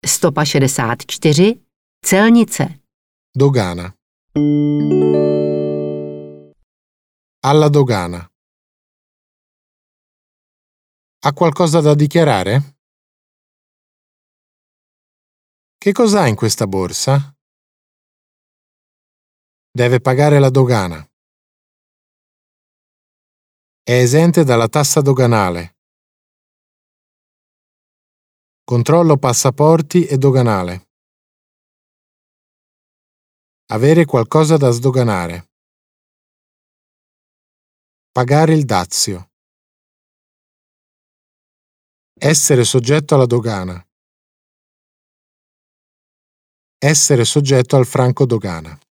Stopa 64. Celnice. Dogana. Alla dogana. Ha qualcosa da dichiarare? Che cos'ha in questa borsa? Deve pagare la dogana. È esente dalla tassa doganale. Controllo passaporti e doganale. Avere qualcosa da sdoganare. Pagare il dazio. Essere soggetto alla dogana. Essere soggetto al franco dogana.